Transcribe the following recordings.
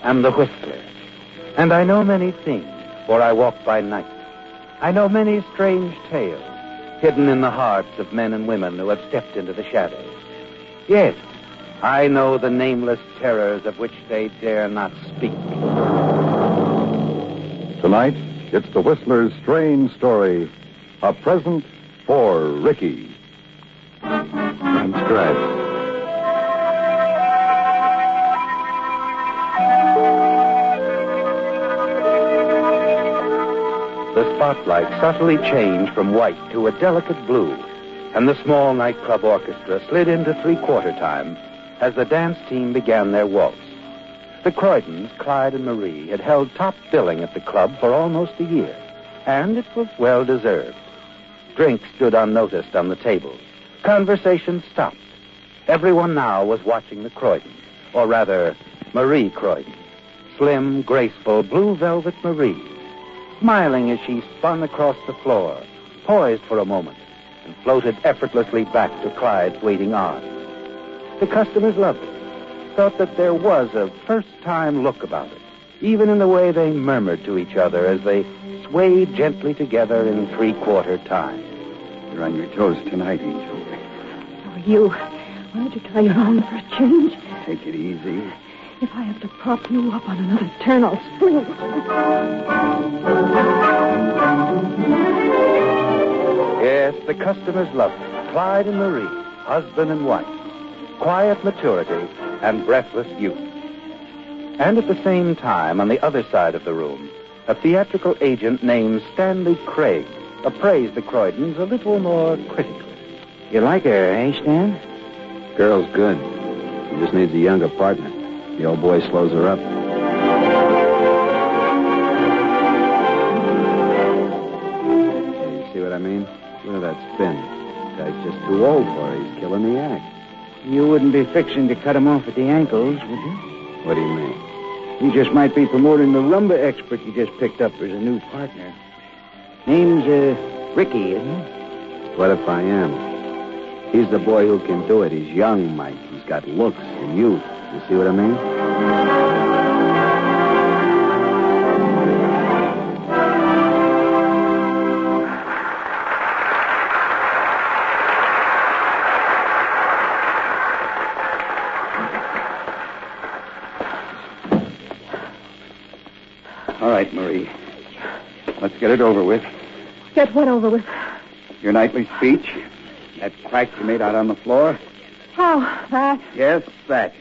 am the Whistler, and I know many things, for I walk by night. I know many strange tales, hidden in the hearts of men and women who have stepped into the shadows. Yes, I know the nameless terrors of which they dare not speak. Tonight, it's the Whistler's strange story, A Present for Ricky. Transcribed. The spotlight subtly changed from white to a delicate blue, and the small nightclub orchestra slid into three-quarter time as the dance team began their waltz. The Croydons, Clyde and Marie, had held top billing at the club for almost a year, and it was well-deserved. Drinks stood unnoticed on the tables. Conversation stopped. Everyone now was watching the Croydons, or rather, Marie Croydon. Slim, graceful, blue velvet Marie, smiling as she spun across the floor, poised for a moment, and floated effortlessly back to Clyde's waiting arms. The customers loved it, thought that there was a first-time look about it, even in the way they murmured to each other as they swayed gently together in three-quarter time. You're on your toes tonight, Angel. Oh, you. Why don't you try your own for a change? Take it easy. If I have to prop you up on another turn, I'll spring. Yes, the customers loved it. Clyde and Marie, husband and wife. Quiet maturity and breathless youth. And at the same time, on the other side of the room, a theatrical agent named Stanley Craig appraised the Croydons a little more critically. You like her, eh, Stan? Girl's good. She just needs a younger partner. The old boy slows her up. Hey, you see what I mean? Look at that spin. This guy's just too old for her. He's killing the act. You wouldn't be fixing to cut him off at the ankles, would you? What do you mean? You just might be promoting the rumba expert you just picked up as a new partner. Name's, Ricky, isn't it? What if I am? He's the boy who can do it. He's young, Mike. He's got looks and youth. You see what I mean? All right, Marie. Let's get it over with. Get what over with? Your nightly speech. That crack you made out on the floor. How? That? Yes, that.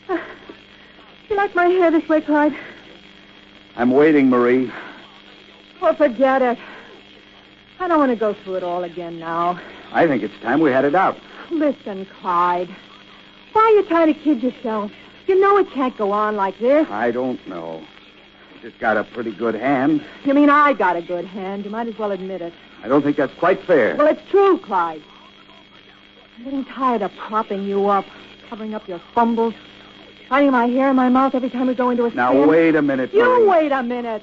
You like my hair this way, Clyde? I'm waiting, Marie. Oh, forget it. I don't want to go through it all again now. I think it's time we had it out. Listen, Clyde. Why are you trying to kid yourself? You know it can't go on like this. I don't know. You just got a pretty good hand. You mean I got a good hand? You might as well admit it. I don't think that's quite fair. Well, it's true, Clyde. I'm getting tired of propping you up, covering up your fumbles, finding my hair in my mouth every time we go into a Now, spin. wait a minute, Marie. You wait a minute.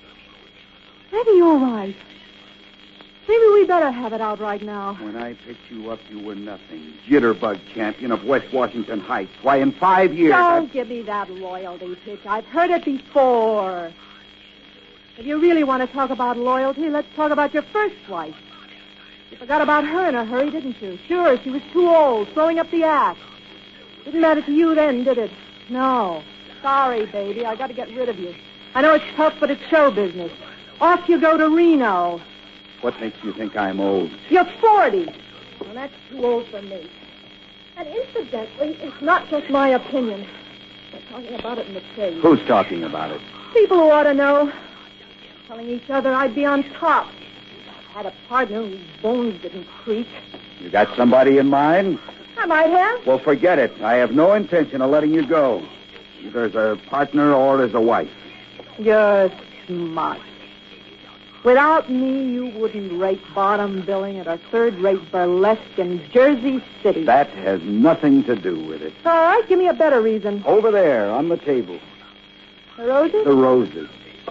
Maybe you're right. Maybe we better have it out right now. When I picked you up, you were nothing. Jitterbug champion of West Washington Heights. Why, in 5 years... Don't give me that loyalty pitch. I've heard it before. If you really want to talk about loyalty, let's talk about your first wife. You forgot about her in a hurry, didn't you? Sure, she was too old, throwing up the act. Didn't matter to you then, did it? No. Sorry, baby. I got to get rid of you. I know it's tough, but it's show business. Off you go to Reno. What makes you think I'm old? You're 40. Well, that's too old for me. And incidentally, it's not just my opinion. They're talking about it in the trade. Who's talking about it? People who ought to know. Telling each other I'd be on top. I had a partner whose bones didn't creak. You got somebody in mind? I might have. Well, forget it. I have no intention of letting you go. Either as a partner or as a wife. You're smart. Without me, you wouldn't rate bottom billing at a third-rate burlesque in Jersey City. That has nothing to do with it. All right, give me a better reason. Over there, on the table. The roses? The roses.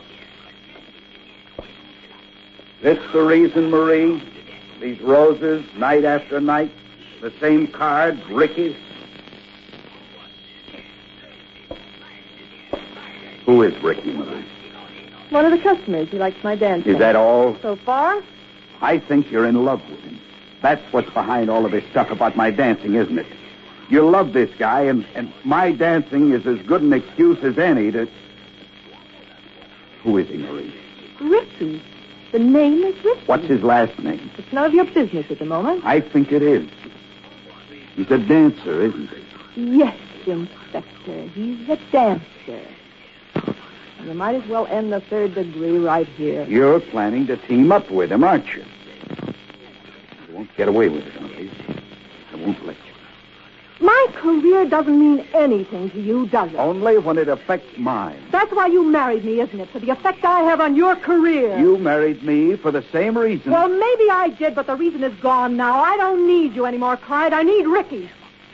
This the reason, Marie? These roses, night after night, the same cards, Ricky's. Who is Ricky, Marie? One of the customers. He likes my dancing. Is that all? So far? I think you're in love with him. That's what's behind all of this stuff about my dancing, isn't it? You love this guy, and my dancing is as good an excuse as any to... Who is he, Marie? Ricky. The name is Ricky. What's his last name? It's none of your business at the moment. I think it is. He's a dancer, isn't he? Yes, Inspector. He's a dancer. And you might as well end the third degree right here. You're planning to team up with him, aren't you? You won't get away with it, Marie. I won't let you. My career doesn't mean anything to you, does it? Only when it affects mine. That's why you married me, isn't it? For the effect I have on your career. You married me for the same reason. Well, maybe I did, but the reason is gone now. I don't need you anymore, Clyde. I need Ricky.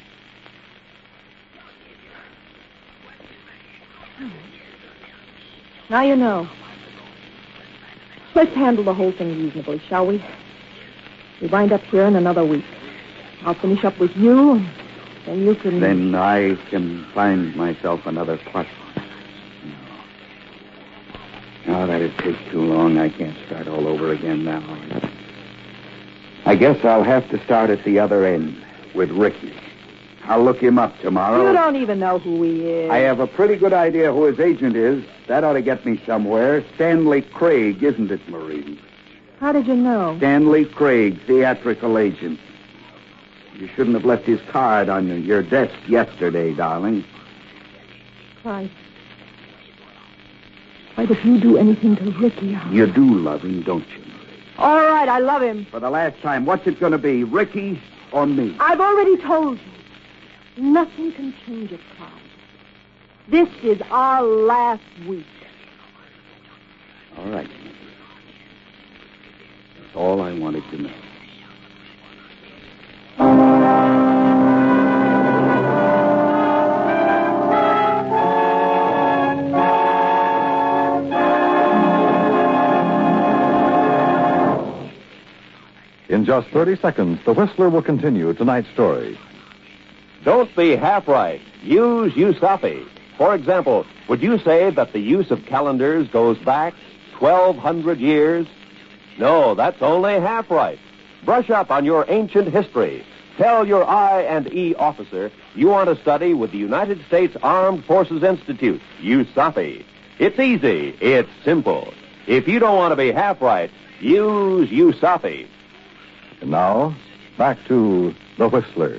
Now you know. Let's handle the whole thing reasonably, shall we? We wind up here in another week. I'll finish up with you, and then you can... Then I can find myself another partner. No, that'd take too long. I can't start all over again now. I guess I'll have to start at the other end, with Ricky. I'll look him up tomorrow. You don't even know who he is. I have a pretty good idea who his agent is. That ought to get me somewhere. Stanley Craig, isn't it, Marie? How did you know? Stanley Craig, theatrical agent. You shouldn't have left his card on your desk yesterday, darling. Why? Why did you do anything to Ricky? You do love him, don't you? All right, I love him. For the last time, what's it going to be, Ricky or me? I've already told you. Nothing can change it, Clyde. This is our last week. All right. That's all I wanted to know. In just 30 seconds, the Whistler will continue tonight's story. Don't be half right. Use USAFI. For example, would you say that the use of calendars goes back 1,200 years? No, that's only half right. Brush up on your ancient history. Tell your I&E officer you want to study with the United States Armed Forces Institute, USAFI. It's easy. It's simple. If you don't want to be half right, use USAFI. And now, back to the Whistler.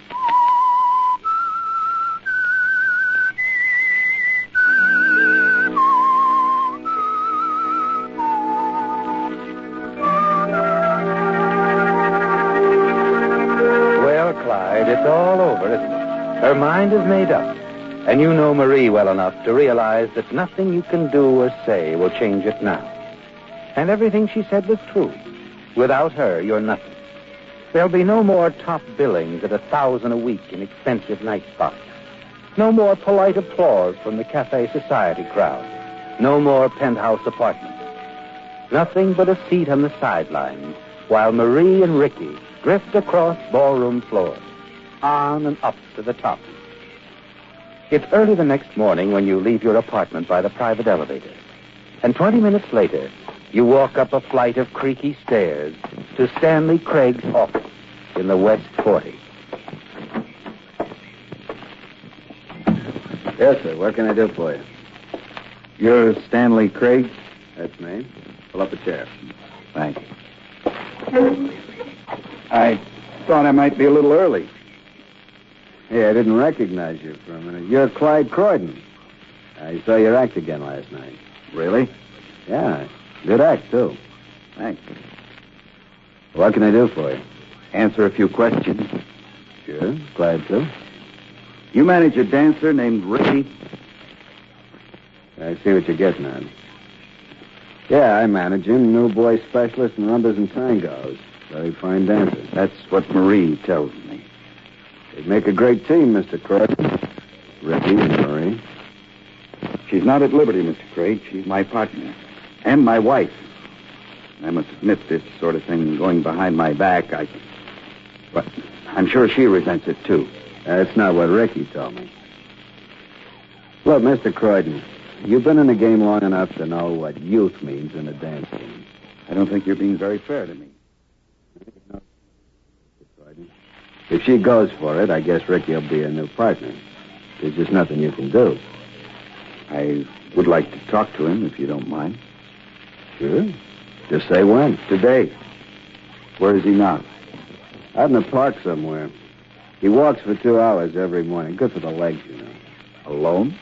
It's all over, isn't it? Her mind is made up. And you know Marie well enough to realize that nothing you can do or say will change it now. And everything she said was true. Without her, you're nothing. There'll be no more top billings at $1,000 a week in expensive night spots. No more polite applause from the cafe society crowd. No more penthouse apartments. Nothing but a seat on the sidelines while Marie and Ricky drift across ballroom floors, on and up to the top. It's early the next morning when you leave your apartment by the private elevator. And 20 minutes later, you walk up a flight of creaky stairs to Stanley Craig's office in the West 40. Yes, sir. What can I do for you? You're Stanley Craig? That's me. Pull up a chair. Thank you. I thought I might be a little early. Hey, I didn't recognize you for a minute. You're Clyde Croydon. I saw your act again last night. Really? Yeah. Good act, too. Thanks. What can I do for you? Answer a few questions. Sure. Glad to. You manage a dancer named Ricky? I see what you're getting at. Yeah, I manage him. New boy specialist in rumbas and tangos. Very fine dancer. That's what Marie tells me. They'd make a great team, Mr. Croydon. Ricky and Marie. She's not at liberty, Mr. Craig. She's my partner. And my wife. I must admit this sort of thing going behind my back, But I'm sure she resents it, too. That's not what Ricky told me. Look, Mr. Croydon, You've been in the game long enough to know what youth means in a dance team. I don't think you're being very fair to me. If she goes for it, I guess Ricky will be a new partner. There's just nothing you can do. I would like to talk to him, if you don't mind. Sure. Just say when. Today. Where is he now? Out in the park somewhere. He walks for 2 hours every morning. Good for the legs, you know. Alone?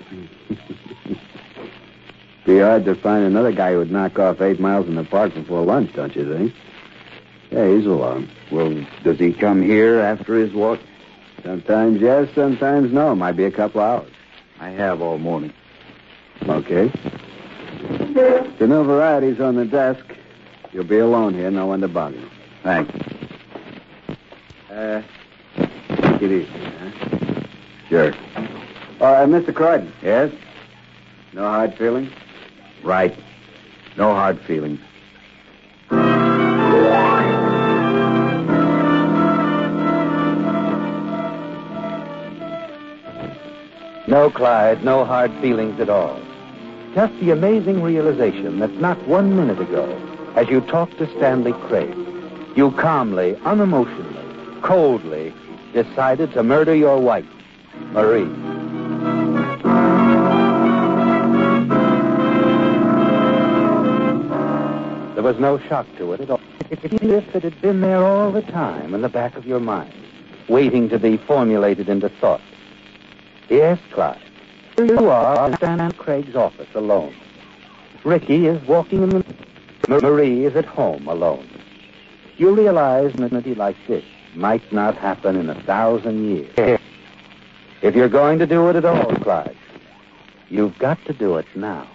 Be hard to find another guy who would knock off 8 miles in the park before lunch, don't you think? Yeah, he's alone. Well, does he come here after his walk? Sometimes yes, sometimes no. Might be a couple hours. I have all morning. Okay. The new varieties on the desk. You'll be alone here, no one to bother you. Thanks. Take it easy, huh? Sure. Mr. Croydon. Yes? No hard feelings? Right. No hard feelings. No, Clyde, no hard feelings at all. Just the amazing realization that not 1 minute ago, as you talked to Stanley Craig, you calmly, unemotionally, coldly decided to murder your wife, Marie. There was no shock to it at all. It's as if it had been there all the time in the back of your mind, waiting to be formulated into thought. Yes, Clyde. Here you are in Stanley Craig's office alone. Ricky is walking in the... Marie is at home alone. You realize an entity like this might not happen in 1,000 years. If you're going to do it at all, Clyde, you've got to do it now.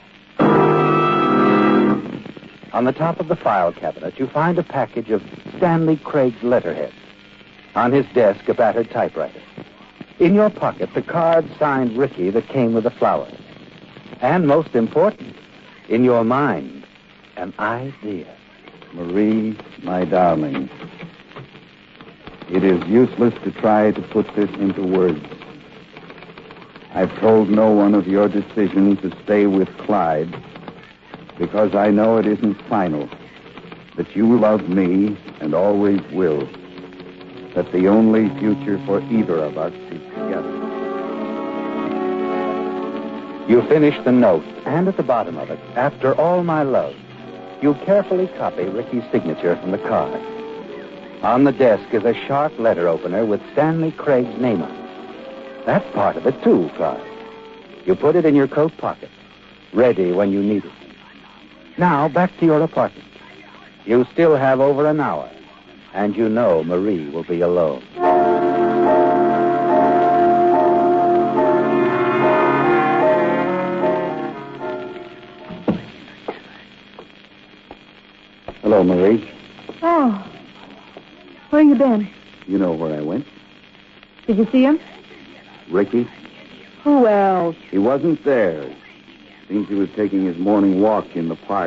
On the top of the file cabinet, you find a package of Stanley Craig's letterhead. On his desk, a battered typewriter. In your pocket, the card signed Ricky that came with the flowers. And most important, in your mind, an idea. Marie, my darling, it is useless to try to put this into words. I've told no one of your decision to stay with Clyde because I know it isn't final, that you love me and always will, that the only future for either of us is together. You finish the note, and at the bottom of it, after all my love, you carefully copy Ricky's signature from the card. On the desk is a sharp letter opener with Stanley Craig's name on it. That's part of it, too, Clyde. You put it in your coat pocket, ready when you need it. Now, back to your apartment. You still have over an hour, and you know Marie will be alone. Hello, Marie. Oh. Where you been? You know where I went? Did you see him? Ricky? Who else? He wasn't there. Seems he was taking his morning walk in the park.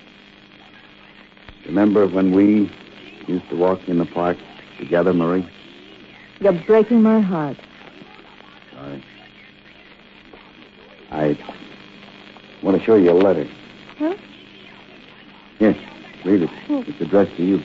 Remember when we used to walk in the park together, Marie? You're breaking my heart. Sorry. I want to show you a letter. Huh? Yes, read it. It's addressed to you.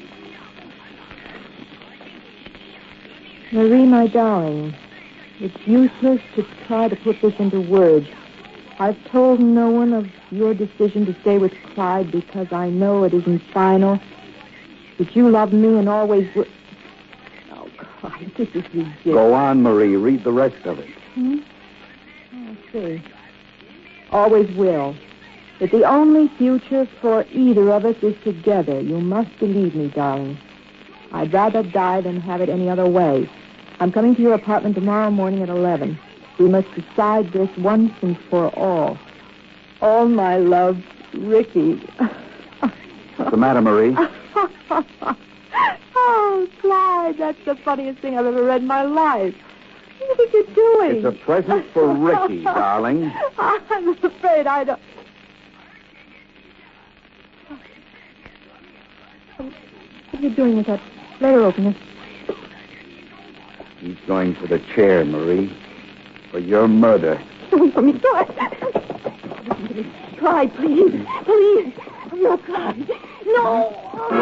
Marie, my darling, it's useless to try to put this into words. I've told no one of your decision to stay with Clyde because I know it isn't final. That you love me and always will. Oh, Clyde, this is ridiculous. Go on, Marie. Read the rest of it. Oh, I see. Always will. That the only future for either of us is together. You must believe me, darling. I'd rather die than have it any other way. I'm coming to your apartment tomorrow morning at 11. We must decide this once and for all. All my love, Ricky. What's the matter, Marie? Oh, Clyde, that's the funniest thing I've ever read in my life. What are you doing? It's a present for Ricky, darling. I'm afraid I don't... What are you doing with that letter opener? He's going for the chair, Marie. For your murder. From me, listen to me. Clyde, please. Please. No, Clyde. No.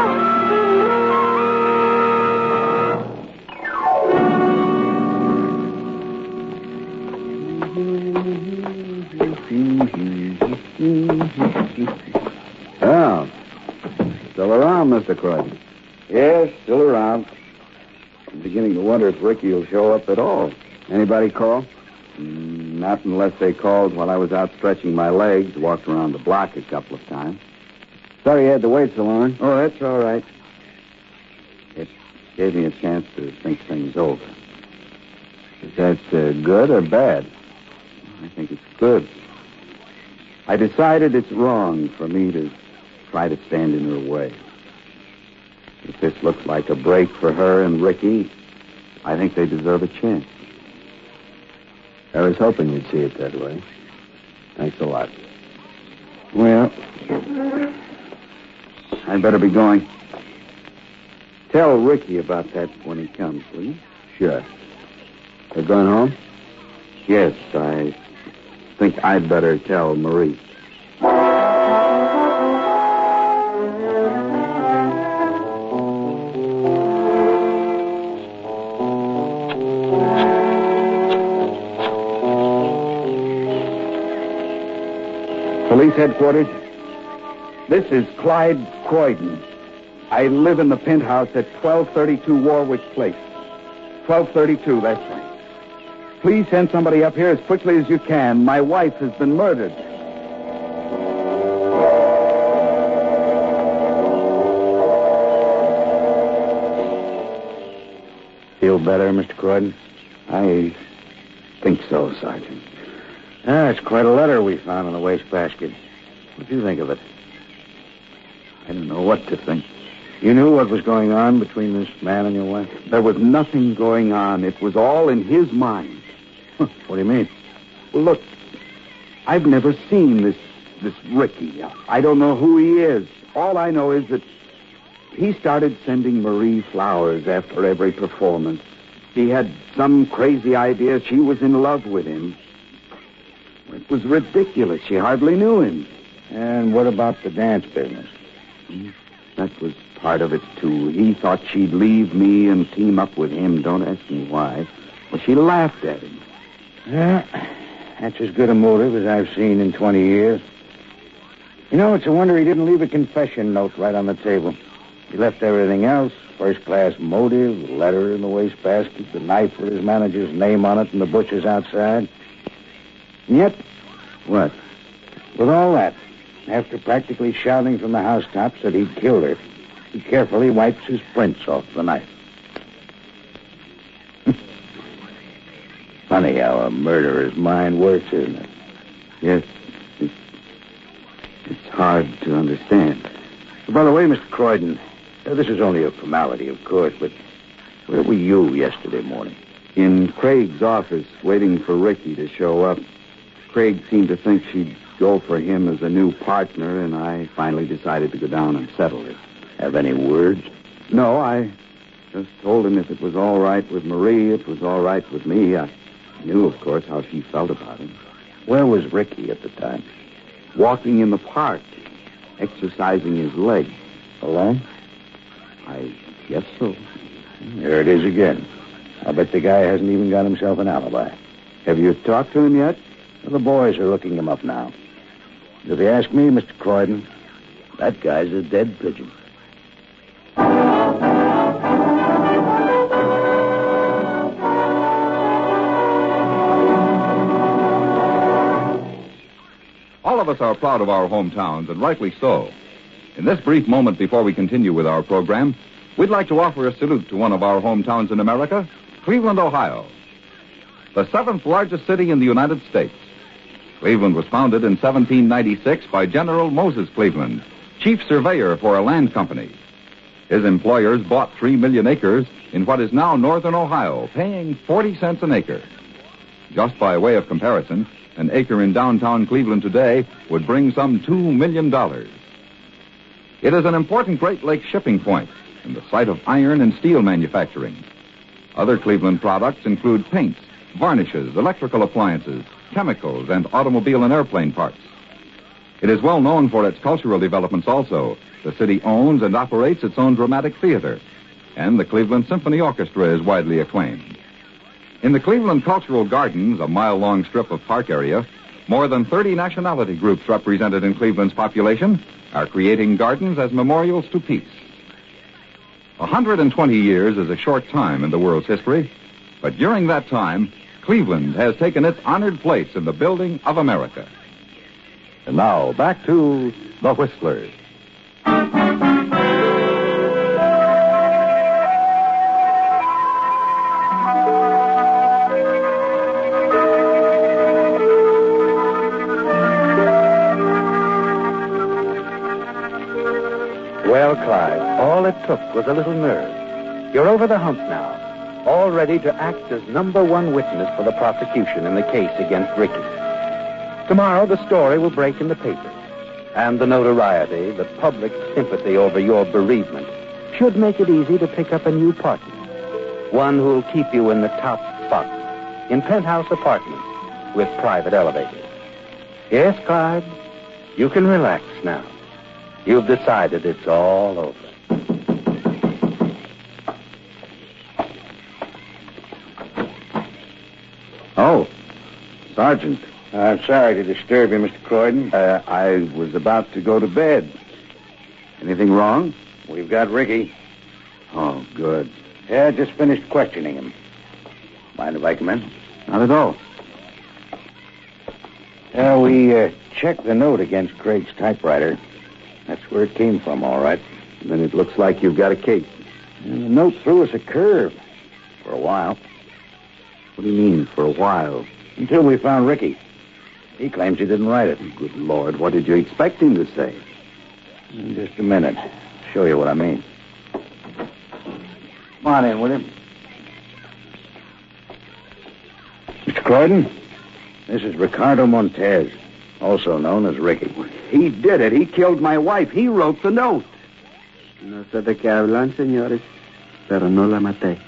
Oh. Still around, Mr. Croydon? Yes, still around. I'm beginning to wonder if Ricky will show up at all. Anybody call? Not unless they called while I was out stretching my legs, walked around the block a couple of times. Sorry you had to wait so long. Oh, that's all right. It gave me a chance to think things over. Is that good or bad? I think it's good. I decided it's wrong for me to try to stand in her way. If this looks like a break for her and Ricky, I think they deserve a chance. I was hoping you'd see it that way. Thanks a lot. Well, I'd better be going. Tell Ricky about that when he comes, please. Sure. They're going home? Yes, I think I'd better tell Marie. Police headquarters. This is Clyde Croydon. I live in the penthouse at 1232 Warwick Place. 1232, that's right. Please send somebody up here as quickly as you can. My wife has been murdered. Feel better, Mr. Croydon? I think so, Sergeant. It's quite a letter we found in the wastebasket. What do you think of it? I don't know what to think. You knew what was going on between this man and your wife? There was nothing going on. It was all in his mind. What do you mean? Well, look, I've never seen this Ricky. I don't know who he is. All I know is that he started sending Marie flowers after every performance. He had some crazy idea she was in love with him. It was ridiculous. She hardly knew him. And what about the dance business? That was part of it, too. He thought she'd leave me and team up with him. Don't ask me why. Well, she laughed at him. Yeah, that's as good a motive as I've seen in 20 years. You know, it's a wonder he didn't leave a confession note right on the table. He left everything else, first-class motive, the letter in the wastebasket, the knife with his manager's name on it, and the butcher's outside. And yet, What? with all that, after practically shouting from the housetops that he'd killed her, he carefully wipes his prints off the knife. Funny how a murderer's mind works, isn't it? Yes. It's hard to understand. By the way, Mr. Croydon, this is only a formality, of course, but where were you yesterday morning? In Craig's office, waiting for Ricky to show up. Craig seemed to think she'd go for him as a new partner, and I finally decided to go down and settle it. Have any words? No, I just told him if it was all right with Marie, it was all right with me. I knew, of course, how she felt about him. Where was Ricky at the time? Walking in the park, exercising his legs. Alone? I guess so. There it is again. I'll bet the guy hasn't even got himself an alibi. Have you talked to him yet? Well, the boys are looking him up now. If you ask me, Mr. Croydon, that guy's a dead pigeon. All of us are proud of our hometowns, and rightly so. In this brief moment before we continue with our program, we'd like to offer a salute to one of our hometowns in America, Cleveland, Ohio, the 7th largest city in the United States. Cleveland was founded in 1796 by General Moses Cleveland, chief surveyor for a land company. His employers bought 3 million acres in what is now northern Ohio, paying 40 cents an acre. Just by way of comparison, an acre in downtown Cleveland today would bring some $2 million. It is an important Great Lakes shipping point and the site of iron and steel manufacturing. Other Cleveland products include paints, varnishes, electrical appliances, chemicals, and automobile and airplane parts. It is well known for its cultural developments also. The city owns and operates its own dramatic theater, and the Cleveland Symphony Orchestra is widely acclaimed. In the Cleveland Cultural Gardens, a mile-long strip of park area, more than 30 nationality groups represented in Cleveland's population are creating gardens as memorials to peace. 120 years is a short time in the world's history, but during that time, Cleveland has taken its honored place in the building of America. And now, back to The Whistlers. Well, Clyde, all it took was a little nerve. You're over the hump now, all ready to act as number one witness for the prosecution in the case against Ricky. Tomorrow, the story will break in the papers, and the notoriety, the public sympathy over your bereavement should make it easy to pick up a new partner, one who'll keep you in the top spot in penthouse apartments with private elevators. Yes, Clyde, you can relax now. You've decided it's all over. Oh, Sergeant. I'm sorry to disturb you, Mr. Croydon. I was about to go to bed. Anything wrong? We've got Ricky. Oh, good. Yeah, just finished questioning him. Mind if I come in? Not at all. We checked the note against Craig's typewriter. That's where it came from, all right. Then it looks like you've got a case. And the note threw us a curve. For a while. What do you mean, for a while? Until we found Ricky. He claims he didn't write it. Good Lord, what did you expect him to say? In just a minute. Show you what I mean. Come on in, will you? Mr. Croydon, this is Ricardo Montez, also known as Ricky. He did it. He killed my wife. He wrote the note. No sé de qué hablan, señores, pero no la maté.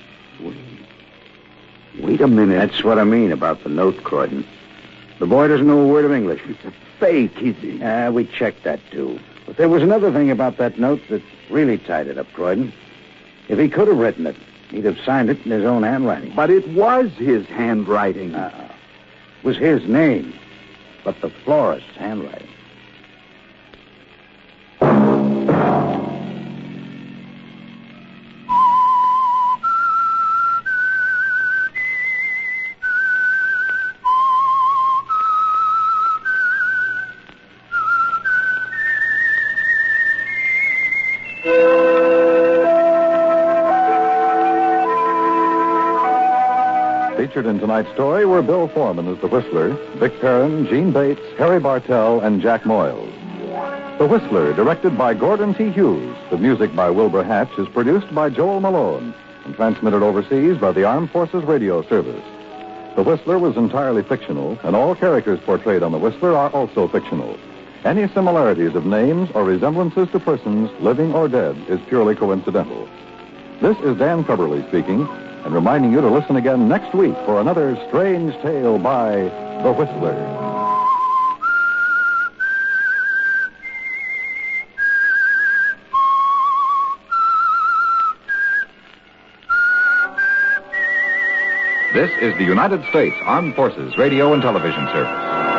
Wait a minute. That's what I mean about the note, Croydon. The boy doesn't know a word of English. It's a fake, is it? We checked that, too. But there was another thing about that note that really tied it up, Croydon. If he could have written it, he'd have signed it in his own handwriting. But it was his handwriting. It was his name, but the florist's handwriting. Featured in tonight's story were Bill Foreman as the Whistler, Vic Perrin, Gene Bates, Harry Bartell, and Jack Moyles. The Whistler, directed by Gordon T. Hughes. The music by Wilbur Hatch is produced by Joel Malone and transmitted overseas by the Armed Forces Radio Service. The Whistler was entirely fictional, and all characters portrayed on The Whistler are also fictional. Any similarities of names or resemblances to persons, living or dead, is purely coincidental. This is Dan Cubberly speaking, and reminding you to listen again next week for another strange tale by The Whistler. This is the United States Armed Forces Radio and Television Service.